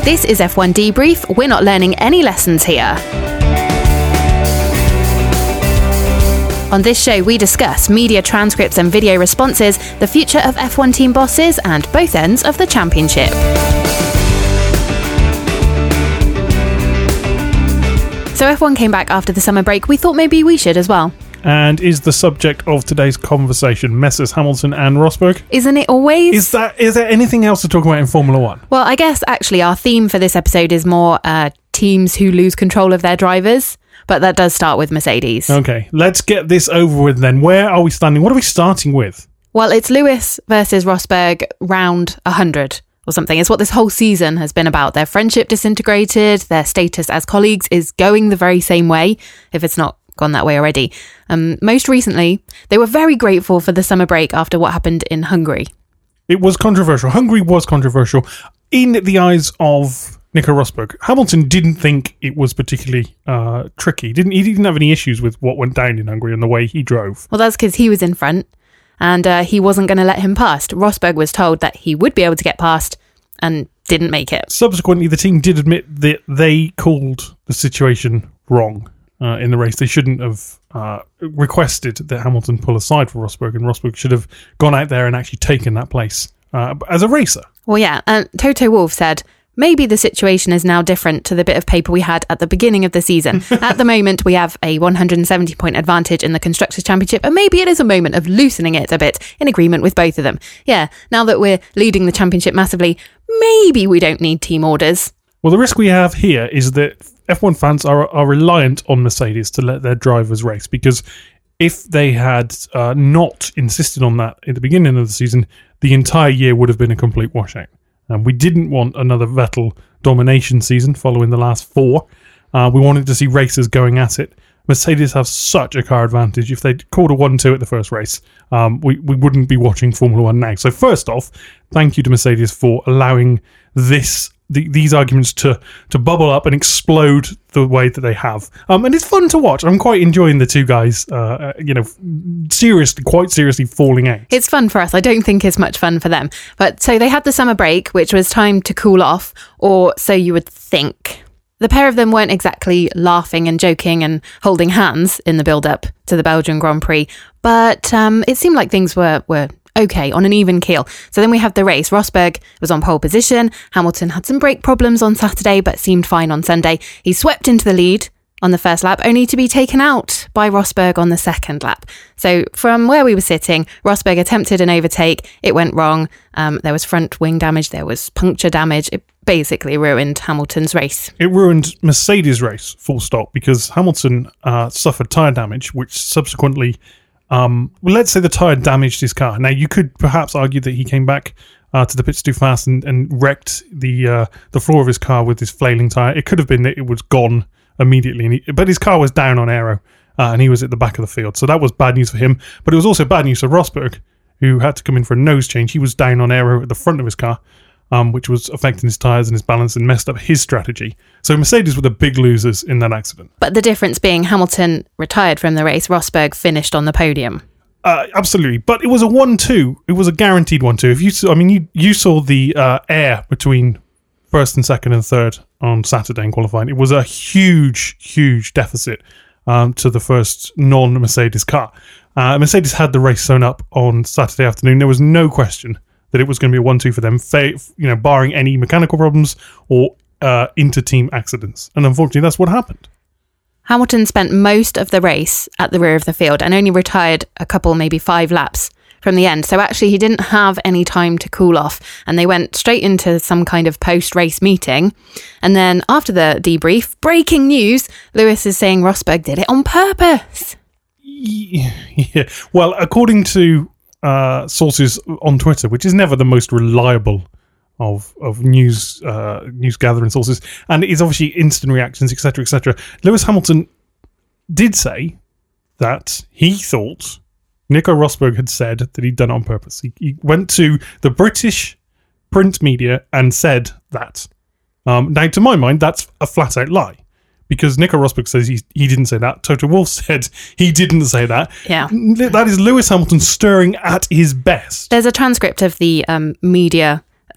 This is F1 Debrief. We're not learning any lessons here. On this show, we discuss media transcripts and video responses, the future of F1 team bosses, and both ends of the championship. So F1 came back after the summer break. We thought maybe we should as well. And is the subject of today's conversation Messrs Hamilton and Rosberg? Isn't it always? Is there anything else to talk about in Formula One? Well, I guess actually our theme for this episode is more teams who lose control of their drivers, but that does start with Mercedes. Okay, let's get this over with then. Where are we standing? What are we starting with? Well, it's Lewis versus Rosberg round 100 or something. It's what this whole season has been about. Their friendship disintegrated, their status as colleagues is going the very same way, if it's not gone that way already. Most recently, they were very grateful for the summer break after what happened in Hungary. It was controversial. Hungary was controversial in the eyes of Nico Rosberg. Hamilton didn't think it was particularly tricky. He didn't have any issues with what went down in Hungary and the way he drove. Well, that's because he was in front and he wasn't going to let him past. Rosberg was told that he would be able to get past and didn't make it. Subsequently, the team did admit that they called the situation wrong. In the race, they shouldn't have requested that Hamilton pull aside for Rosberg, and Rosberg should have gone out there and actually taken that place as a racer. Well, yeah, and Toto Wolff said, maybe the situation is now different to the bit of paper we had at the beginning of the season. At the moment, we have a 170-point advantage in the Constructors' Championship, and maybe it is a moment of loosening it a bit in agreement with both of them. Yeah, now that we're leading the championship massively, maybe we don't need team orders. Well, the risk we have here is that F1 fans are reliant on Mercedes to let their drivers race, because if they had not insisted on that at the beginning of the season, the entire year would have been a complete washout. And we didn't want another Vettel domination season following the last four. We wanted to see racers going at it. Mercedes have such a car advantage. If they'd called a 1-2 at the first race, we wouldn't be watching Formula One now. So first off, thank you to Mercedes for allowing these arguments to bubble up and explode the way that they have. And it's fun to watch. I'm quite enjoying the two guys, quite seriously falling out. It's fun for us. I don't think it's much fun for them. But so they had the summer break, which was time to cool off, or so you would think. The pair of them weren't exactly laughing and joking and holding hands in the build-up to the Belgian Grand Prix, but it seemed like things were okay, on an even keel. So then we have the race. Rosberg was on pole position. Hamilton had some brake problems on Saturday, but seemed fine on Sunday. He swept into the lead on the first lap, only to be taken out by Rosberg on the second lap. So from where we were sitting, Rosberg attempted an overtake. It went wrong. There was front wing damage. There was puncture damage. It basically ruined Hamilton's race. It ruined Mercedes' race, full stop, because Hamilton suffered tyre damage, which subsequently, let's say the tyre damaged his car. Now, you could perhaps argue that he came back to the pits too fast and wrecked the floor of his car with his flailing tyre. It could have been that it was gone immediately, but his car was down on aero and he was at the back of the field. So that was bad news for him. But it was also bad news for Rosberg, who had to come in for a nose change. He was down on aero at the front of his car, which was affecting his tyres and his balance and messed up his strategy. So Mercedes were the big losers in that accident. But the difference being Hamilton retired from the race, Rosberg finished on the podium. Absolutely. But it was a 1-2. It was a guaranteed 1-2. If you saw the air between first and second and third on Saturday in qualifying. It was a huge deficit to the first non-Mercedes car. Mercedes had the race sewn up on Saturday afternoon. There was no question that it was going to be a 1-2 for them, barring any mechanical problems or inter-team accidents. And unfortunately, that's what happened. Hamilton spent most of the race at the rear of the field and only retired a couple, maybe 5 laps from the end. So actually, he didn't have any time to cool off. And they went straight into some kind of post-race meeting. And then after the debrief, breaking news, Lewis is saying Rosberg did it on purpose. Yeah. Well, according to sources on Twitter, which is never the most reliable of news gathering sources, and it is obviously instant reactions, etc. Lewis Hamilton did say that he thought Nico Rosberg had said that he'd done it on purpose. He went to the British print media and said that. Now, to my mind, that's a flat-out lie, because Nico Rosberg says he didn't say that. Toto Wolff said he didn't say that. Yeah. That is Lewis Hamilton stirring at his best. There's a transcript of the media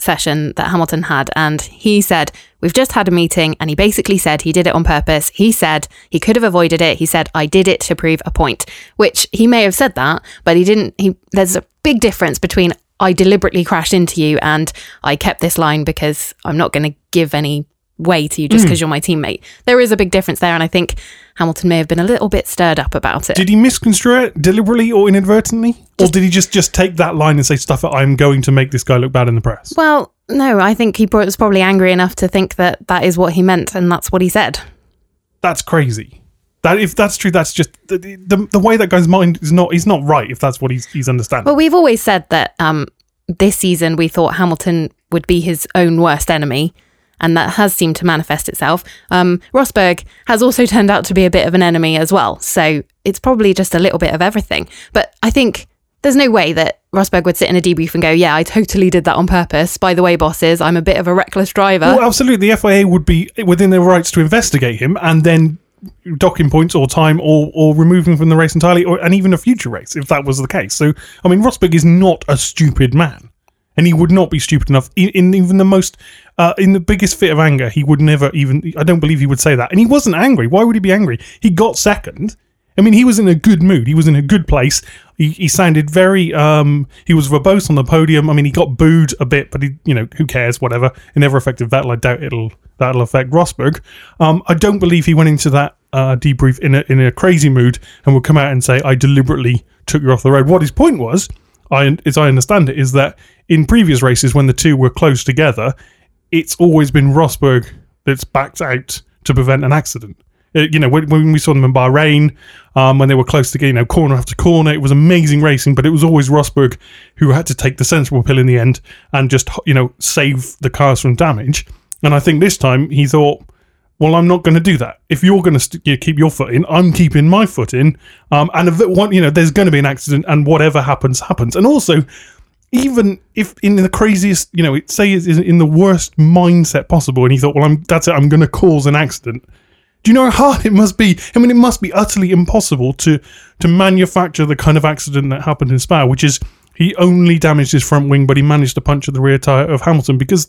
session that Hamilton had, and he said, we've just had a meeting, and he basically said he did it on purpose. He said he could have avoided it. He said, I did it to prove a point, which he may have said that, but he didn't. There's a big difference between I deliberately crashed into you and I kept this line because I'm not going to give any way to you just because you're my teammate. There is a big difference there, and I think Hamilton may have been a little bit stirred up about it. Did he misconstrue it deliberately or inadvertently? Or did he just take that line and say stuff like, I'm going to make this guy look bad in the press? Well, no, I think he was probably angry enough to think that that is what he meant, and that's what he said. That's crazy. That if that's true, that's just the way that guy's mind is not. He's not right if that's what he's understanding. Well, we've always said that this season we thought Hamilton would be his own worst enemy, and that has seemed to manifest itself. Rosberg has also turned out to be a bit of an enemy as well, so it's probably just a little bit of everything. But I think there's no way that Rosberg would sit in a debrief and go, yeah, I totally did that on purpose. By the way, bosses, I'm a bit of a reckless driver. Well, absolutely. The FIA would be within their rights to investigate him and then dock him points or time or remove him from the race entirely, and even a future race if that was the case. So, I mean, Rosberg is not a stupid man. And he would not be stupid enough in even the most, in the biggest fit of anger. He would never even, I don't believe he would say that. And he wasn't angry. Why would he be angry? He got second. I mean, he was in a good mood. He was in a good place. He sounded very, he was verbose on the podium. I mean, he got booed a bit, but who cares, whatever. It never affected Vettel. I doubt that'll affect Rosberg. I don't believe he went into that debrief in a crazy mood and would come out and say, I deliberately took you off the road. What his point was, as I understand it, is that in previous races when the two were close together, it's always been Rosberg that's backed out to prevent an accident. When we saw them in Bahrain, when they were close together, corner after corner, it was amazing racing, but it was always Rosberg who had to take the sensible pill in the end and just, save the cars from damage. And I think this time he thought, well, I'm not going to do that. If you're going to keep your foot in, I'm keeping my foot in. And there's going to be an accident, and whatever happens, happens. And also, even if in the craziest, say it's in the worst mindset possible, and he thought, well, that's it, I'm going to cause an accident. Do you know how hard it must be? I mean, it must be utterly impossible to manufacture the kind of accident that happened in Spa, which is he only damaged his front wing, but he managed to puncture the rear tyre of Hamilton, because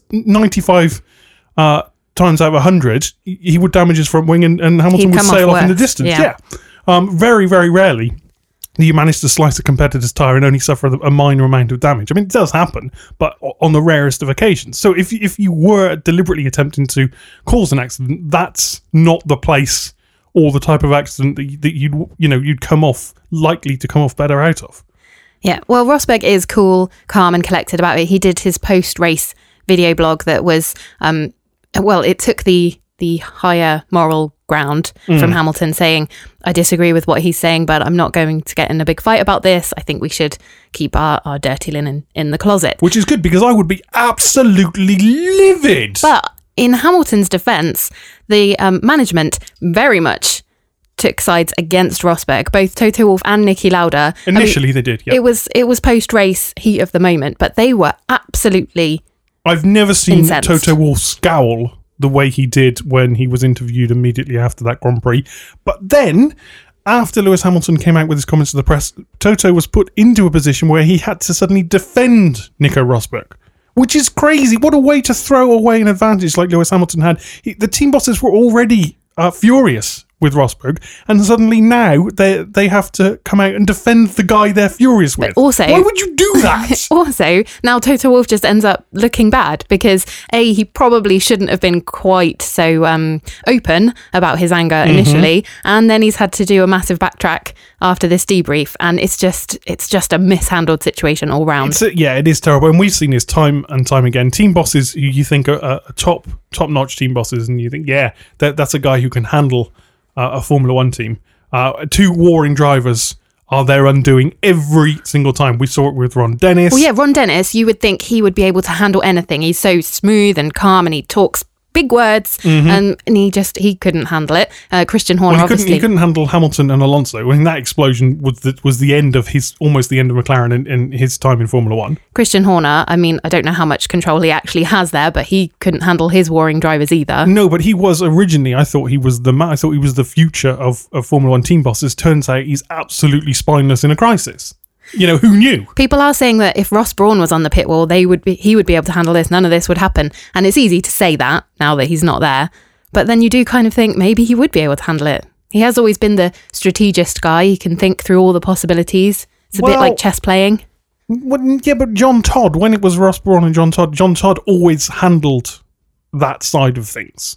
95 times out of 100, he would damage his front wing and Hamilton would sail off in the distance. Yeah. Very, very rarely do you manage to slice a competitor's tyre and only suffer a minor amount of damage. I mean, it does happen, but on the rarest of occasions. So if you were deliberately attempting to cause an accident, that's not the place or the type of accident that you'd come off, likely to come off better out of. Yeah, well, Rosberg is cool, calm and collected about it. He did his post-race video blog that was... it took the higher moral ground from Hamilton, saying, I disagree with what he's saying, but I'm not going to get in a big fight about this. I think we should keep our dirty linen in the closet. Which is good, because I would be absolutely livid. But in Hamilton's defence, the management very much took sides against Rosberg, both Toto Wolff and Niki Lauda. Initially, they did, yeah. It was post-race heat of the moment, but they were absolutely... I've never seen incensed. Toto Wolff scowl the way he did when he was interviewed immediately after that Grand Prix. But then, after Lewis Hamilton came out with his comments to the press, Toto was put into a position where he had to suddenly defend Nico Rosberg, which is crazy. What a way to throw away an advantage like Lewis Hamilton had. The team bosses were already furious with Rosberg, and suddenly now they have to come out and defend the guy they're furious with. But also, why would you do that? Also, now Toto Wolff just ends up looking bad because he probably shouldn't have been quite so open about his anger initially, and then he's had to do a massive backtrack after this debrief, and it's just a mishandled situation all round. It is terrible, and we've seen this time and time again. Team bosses who you think are top-notch team bosses, and you think, that's a guy who can handle a Formula One team. Two warring drivers are their undoing every single time. We saw it with Ron Dennis. Well, yeah, Ron Dennis, you would think he would be able to handle anything. He's so smooth and calm, and he talks big words, and he couldn't handle it. Christian Horner, obviously. He couldn't handle Hamilton and Alonso. I mean, that explosion was the end of almost the end of McLaren in his time in Formula One. Christian Horner, I mean, I don't know how much control he actually has there, but he couldn't handle his warring drivers either. No, but he was originally, I thought he was the future of Formula One team bosses. Turns out he's absolutely spineless in a crisis. Who knew? People are saying that if Ross Brawn was on the pit wall, he would be able to handle this. None of this would happen. And it's easy to say that now that he's not there. But then you do kind of think maybe he would be able to handle it. He has always been the strategist guy. He can think through all the possibilities. It's a bit like chess playing. Yeah, but John Todd, when it was Ross Brawn and John Todd always handled that side of things.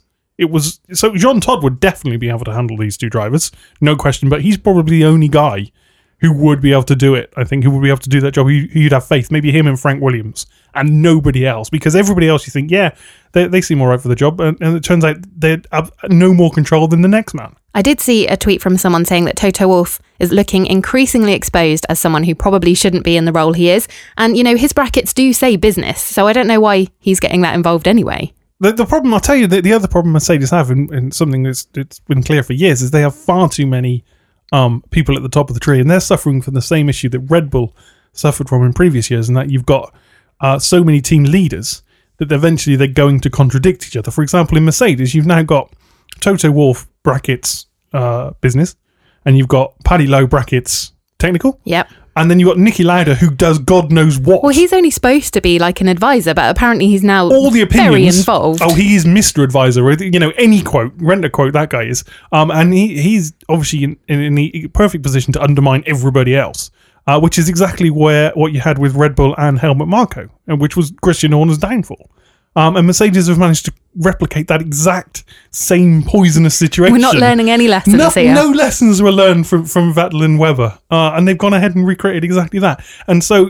So John Todd would definitely be able to handle these two drivers, no question, but he's probably the only guy who would be able to do it. I think who would be able to do that job. You'd have faith, maybe him and Frank Williams, and nobody else, because everybody else you think, yeah, they seem all right for the job, and it turns out they have no more control than the next man. I did see a tweet from someone saying that Toto Wolff is looking increasingly exposed as someone who probably shouldn't be in the role he is, and his brackets do say business, so I don't know why he's getting that involved anyway. The problem, I'll tell you, the other problem Mercedes have, and something it's been clear for years, is they have far too many people at the top of the tree, and they're suffering from the same issue that Red Bull suffered from in previous years, and that you've got so many team leaders that eventually they're going to contradict each other. For example, in Mercedes, you've now got Toto Wolff brackets business, and you've got Paddy Lowe brackets technical. Yep. And then you've got Niki Lauda, who does God knows what. Well, he's only supposed to be like an advisor, but apparently he's now all the opinions, very involved. Oh, he is Mr. Advisor. Any quote, rent a quote, that guy is. And he's obviously in the perfect position to undermine everybody else, which is exactly what you had with Red Bull and Helmut Marko, which was Christian Horner's downfall. And Mercedes have managed to replicate that exact same poisonous situation. We're not learning any lessons here. No lessons were learned from Vettel and Webber. And they've gone ahead and recreated exactly that. And so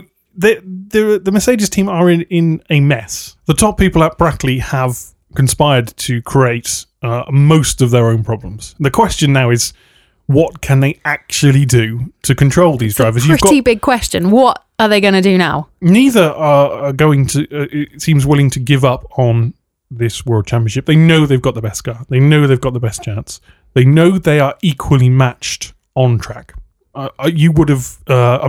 the Mercedes team are in a mess. The top people at Brackley have conspired to create most of their own problems. The question now is, what can they actually do to control these drivers? Pretty big question. What are they going to do now? Neither are going to, it seems, willing to give up on this World Championship. They know they've got the best car. They know they've got the best chance. They know they are equally matched on track. You would have,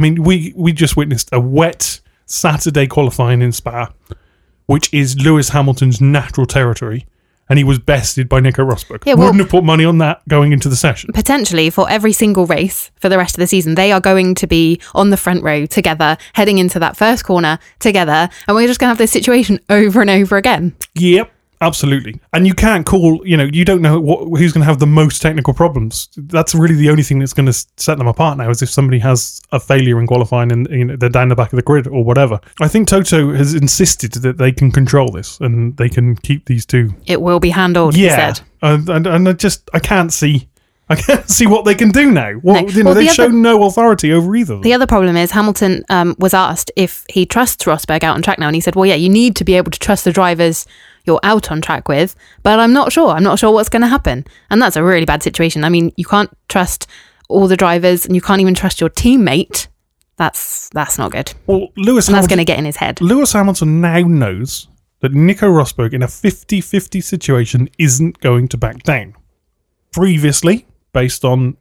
we just witnessed a wet Saturday qualifying in Spa, which is Lewis Hamilton's natural territory. And he was bested by Nico Rosberg. Yeah, wouldn't have put money on that going into the session. Potentially, for every single race for the rest of the season, they are going to be on the front row together, heading into that first corner together, and we're just going to have this situation over and over again. Yep, absolutely. And you can't call, you don't know who's going to have the most technical problems. That's really the only thing that's going to set them apart now, is if somebody has a failure in qualifying and they're down the back of the grid or whatever. I think Toto has insisted that they can control this and they can keep these two. It will be handled, he said. And I can't see what they can do now. They've shown no authority over either of them. The other problem is Hamilton was asked if he trusts Rosberg out on track now, and he said, well, yeah, you need to be able to trust the drivers you're out on track with, but I'm not sure what's going to happen. And that's a really bad situation. I mean, you can't trust all the drivers, and you can't even trust your teammate. That's not good. Well, that's going to get in his head. Lewis Hamilton now knows that Nico Rosberg in a 50-50 situation isn't going to back down. Previously, based on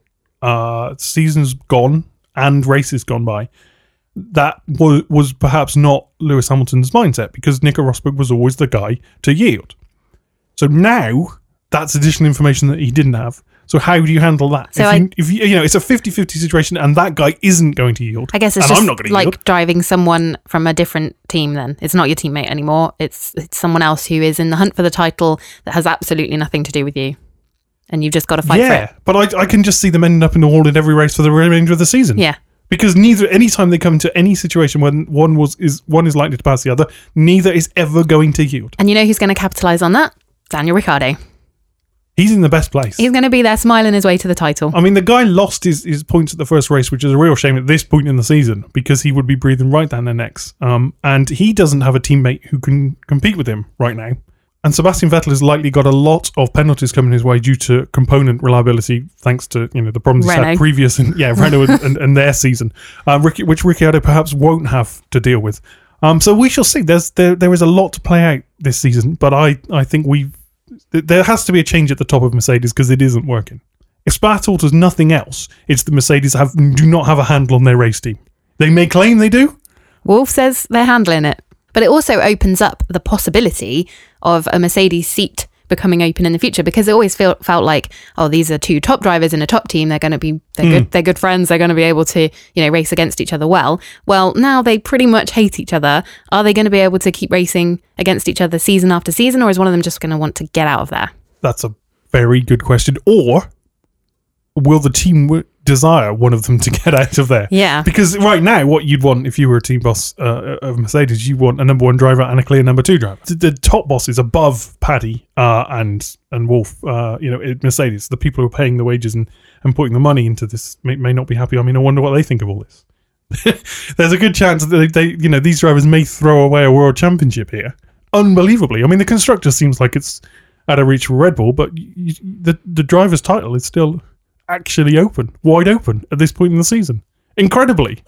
seasons gone and races gone by, that was perhaps not Lewis Hamilton's mindset, because Nico Rosberg was always the guy to yield. So now that's additional information that he didn't have. So how do you handle that? So if it's a 50-50 situation and that guy isn't going to yield, I guess it's just like driving someone from a different team then. It's not your teammate anymore. It's someone else who is in the hunt for the title that has absolutely nothing to do with you. And you've just got to fight for it. Yeah, but I can just see them ending up in the wall in every race for the remainder of the season. Yeah. Because anytime they come into any situation when one is likely to pass the other, neither is ever going to yield. And you know who's going to capitalise on that? Daniel Ricciardo. He's in the best place. He's going to be there smiling his way to the title. I mean, the guy lost his points at the first race, which is a real shame at this point in the season, because he would be breathing right down their necks. And he doesn't have a teammate who can compete with him right now. And Sebastian Vettel has likely got a lot of penalties coming his way due to component reliability, thanks to the problems he's had previous Renault and their season, which Ricciardo perhaps won't have to deal with. So we shall see. There is a lot to play out this season, but I think there has to be a change at the top of Mercedes, because it isn't working. If Spa taught us nothing else, it's that Mercedes do not have a handle on their race team. They may claim they do. Wolff says they're handling it. But it also opens up the possibility of a Mercedes seat becoming open in the future, because it always felt like, oh, these are two top drivers in a top team. They're going to be, they're good friends. They're going to be able to, race against each other well. Well, now they pretty much hate each other. Are they going to be able to keep racing against each other season after season, or is one of them just going to want to get out of there? That's a very good question. Or will the team desire one of them to get out of there? Yeah. Because right now, what you'd want if you were a team boss of Mercedes, you want a number one driver and a clear number two driver. The top boss is above Paddy and Wolf, at Mercedes. The people who are paying the wages and putting the money into this may not be happy. I mean, I wonder what they think of all this. There's a good chance that they these drivers may throw away a world championship here. Unbelievably. I mean, the constructor seems like it's out of reach for Red Bull, but the driver's title is still actually wide open at this point in the season. Incredibly.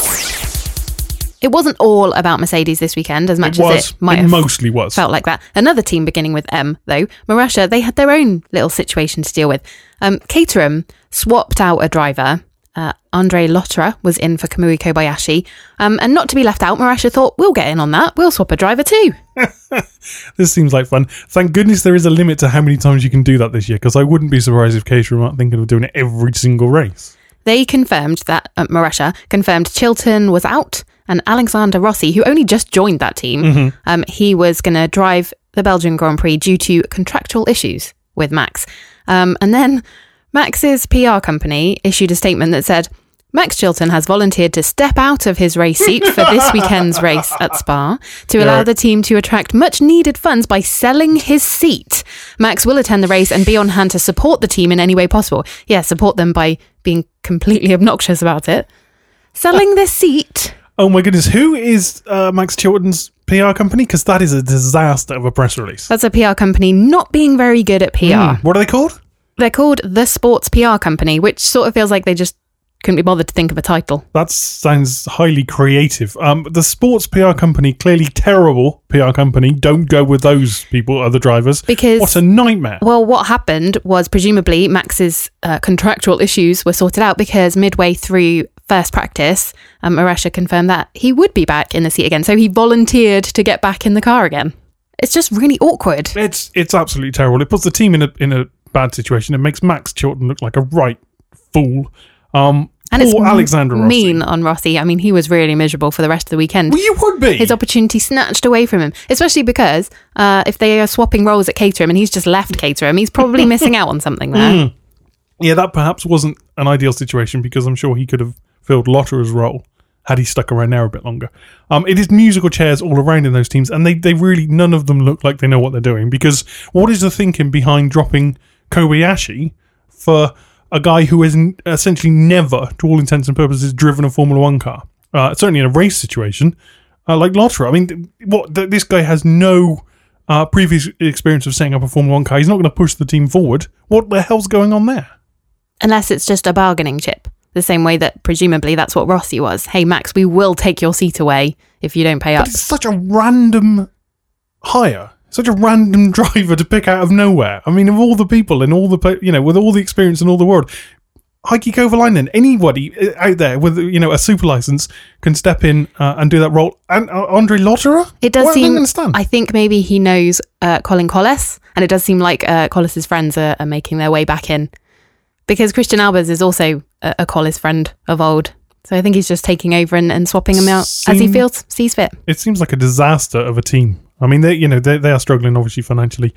It wasn't all about Mercedes this weekend, as much as it might have mostly was. Felt like that. Another team beginning with M, though, Marussia, they had their own little situation to deal with. Caterham swapped out a driver. Andre Lotterer was in for Kamui Kobayashi. And not to be left out, Marussia thought, we'll get in on that. We'll swap a driver too. This seems like fun. Thank goodness there is a limit to how many times you can do that this year, because I wouldn't be surprised if Caterham aren't thinking of doing it every single race. They confirmed that Marussia confirmed Chilton was out, and Alexander Rossi, who only just joined that team, he was going to drive the Belgian Grand Prix due to contractual issues with Max. And then Max's PR company issued a statement that said, Max Chilton has volunteered to step out of his race seat for this weekend's race at Spa to allow the team to attract much needed funds by selling his seat. Max will attend the race and be on hand to support the team in any way possible. Yeah, support them by being completely obnoxious about it. Selling this seat. Oh my goodness, who is Max Chilton's PR company? Because that is a disaster of a press release. That's a PR company not being very good at PR. What are they called? They're called The Sports PR Company, which sort of feels like they just couldn't be bothered to think of a title. That sounds highly creative. The Sports PR Company, clearly terrible PR company. Don't go with those people, other drivers. Because what a nightmare. Well, what happened was presumably Max's contractual issues were sorted out, because midway through first practice, Marussia confirmed that he would be back in the seat again. So he volunteered to get back in the car again. It's just really awkward. It's absolutely terrible. It puts the team in a bad situation. It makes Max Chilton look like a right fool. And it's Alexander Rossi. Mean on Rossi. I mean, he was really miserable for the rest of the weekend. Well, you would be. His opportunity snatched away from him, especially because if they are swapping roles at Caterham and he's just left Caterham, he's probably missing out on something there. Yeah, that perhaps wasn't an ideal situation, because I'm sure he could have filled Lotterer's role had he stuck around there a bit longer. It is musical chairs all around in those teams, and they really, none of them look like they know what they're doing, because what is the thinking behind dropping Kobayashi for a guy who has essentially never, to all intents and purposes, driven a Formula One car? Certainly in a race situation, like Lotterer. I mean, this guy has no previous experience of setting up a Formula One car. He's not going to push the team forward. What the hell's going on there? Unless it's just a bargaining chip. The same way that presumably that's what Rossi was. Hey, Max, we will take your seat away if you don't pay up. But it's such a random hire. Such a random driver to pick out of nowhere. I mean, of all the people and all the, with all the experience in all the world, Heikki Kovalainen, anybody out there with, a super license can step in and do that role. And Andre Lotterer? It does seem, I think maybe he knows Colin Collis, and it does seem like Collis's friends are making their way back in. Because Christian Albers is also a Collis friend of old. So I think he's just taking over and swapping him out as he sees fit. It seems like a disaster of a team. I mean, they are struggling obviously financially.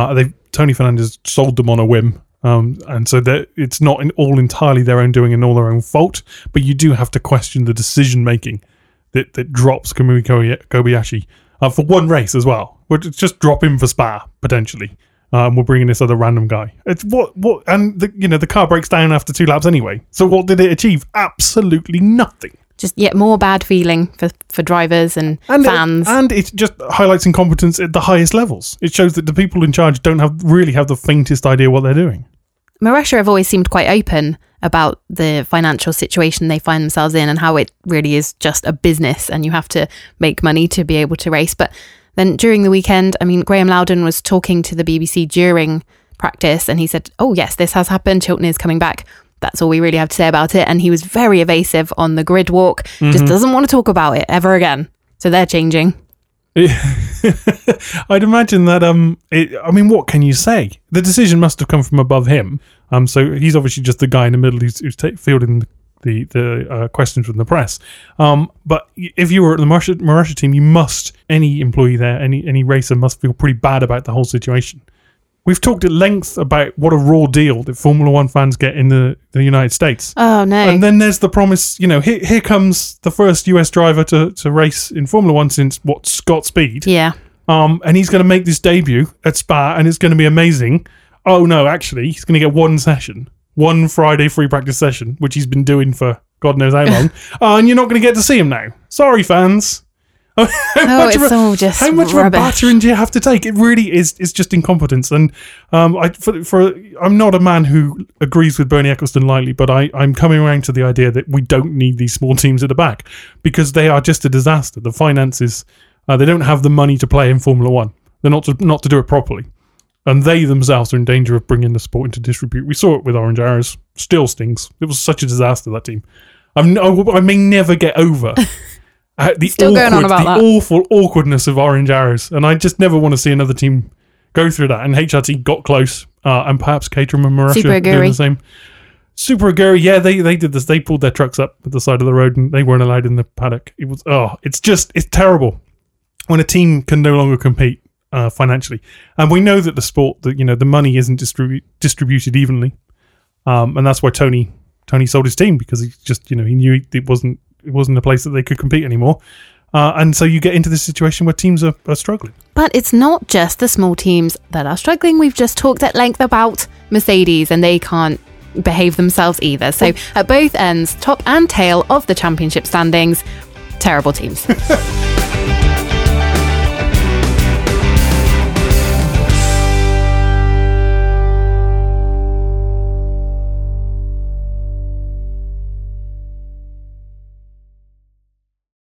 Tony Fernandez sold them on a whim, and so it's not all entirely their own doing and all their own fault. But you do have to question the decision making that drops Kamui Kobayashi for one race as well. We'll just drop him for Spa potentially. We're bringing this other random guy. It's what, and the car breaks down after 2 laps anyway. So what did it achieve? Absolutely nothing. Just yet more bad feeling for drivers and fans. And it just highlights incompetence at the highest levels. It shows that the people in charge don't really have the faintest idea what they're doing. Marussia have always seemed quite open about the financial situation they find themselves in and how it really is just a business and you have to make money to be able to race. But then during the weekend, I mean, Graham Loudon was talking to the BBC during practice and he said, oh yes, this has happened. Chilton is coming back. That's all we really have to say about it. And he was very evasive on the grid walk, just doesn't want to talk about it ever again. So they're changing. I'd imagine that. I mean, what can you say? The decision must have come from above him. So he's obviously just the guy in the middle who's fielding the questions from the press. But if you were at the Marussia team, any employee there, any racer must feel pretty bad about the whole situation. We've talked at length about what a raw deal that Formula One fans get in the United States. Oh, no. And then there's the promise, here comes the first US driver to race in Formula One since, Scott Speed. Yeah. And he's going to make this debut at Spa, and it's going to be amazing. Oh, no, actually, he's going to get one Friday free practice session, which he's been doing for God knows how long. And you're not going to get to see him now. Sorry, fans. How much of a battering do you have to take? It really is just incompetence. And I'm not a man who agrees with Bernie Ecclestone lightly, but I'm coming around to the idea that we don't need these small teams at the back because they are just a disaster. The finances, they don't have the money to play in Formula One. They're not to do it properly. And they themselves are in danger of bringing the sport into disrepute. We saw it with Orange Arrows. Still stings. It was such a disaster, that team. I may never get over the awful awkwardness of Orange Arrows, and I just never want to see another team go through that. And HRT got close, and perhaps Caterham and Marussia doing the same. Super Aguri, yeah, they did this. They pulled their trucks up at the side of the road, and they weren't allowed in the paddock. It's terrible when a team can no longer compete financially, and we know that the sport, the money isn't distributed evenly, and that's why Tony sold his team, because he just he knew it wasn't a place that they could compete anymore. And so you get into this situation where teams are struggling. But it's not just the small teams that are struggling. We've just talked at length about Mercedes, and they can't behave themselves either. So at both ends, top and tail of the championship standings, terrible teams.